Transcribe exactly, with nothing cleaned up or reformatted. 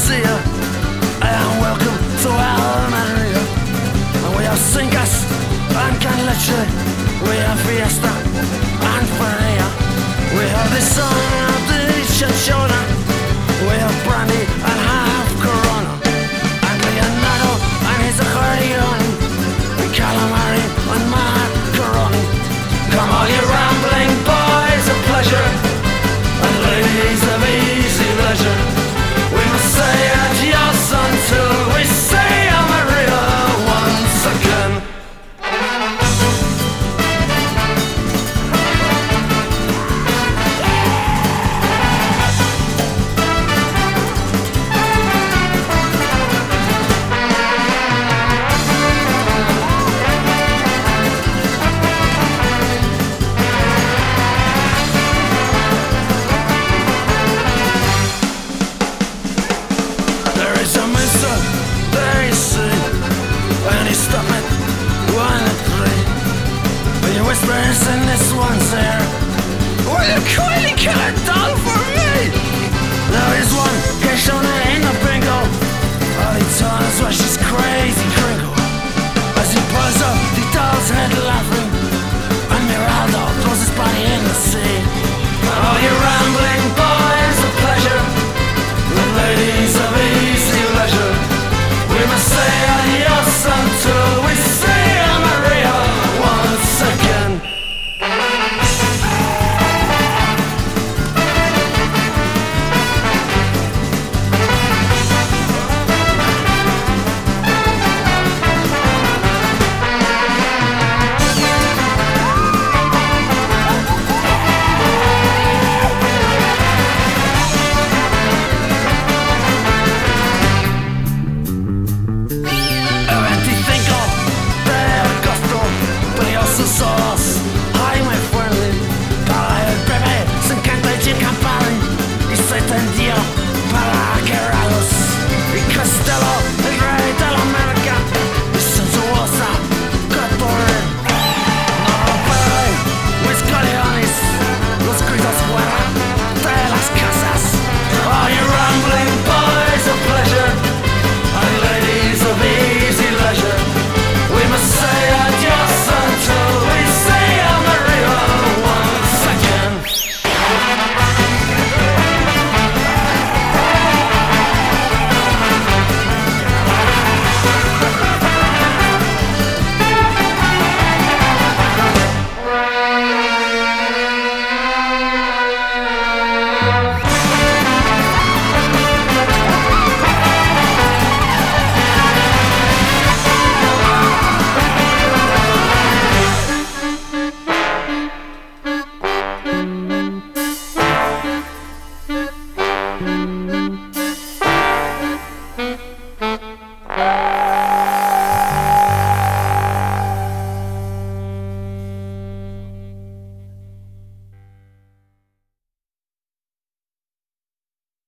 see you, and welcome to Almeria. And we have Cingas and Can Leche, we have Fiesta and Feria. We have the son of the Chinchona, we have brandy and half Corona, and Leonardo and his accordion, and calamari and macaroni. Come all you rambling boys of pleasure, and ladies of easy leisure. We must say adios until we say Amaria once again. Whispers in this one's ear, will you kindly kill a doll for me? There is one, Keshone